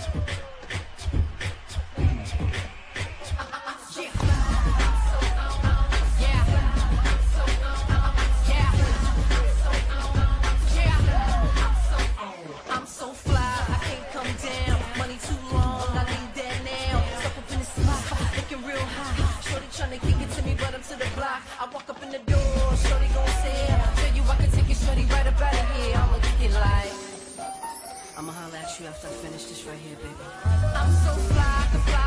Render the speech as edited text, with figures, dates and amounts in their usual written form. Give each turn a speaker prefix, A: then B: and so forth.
A: I walk up in the door, shorty gon' say, tell you I can take it, shorty, right up out of here. I'ma look it like I'ma holler at you after I finish this right here, baby. I'm so fly, I can fly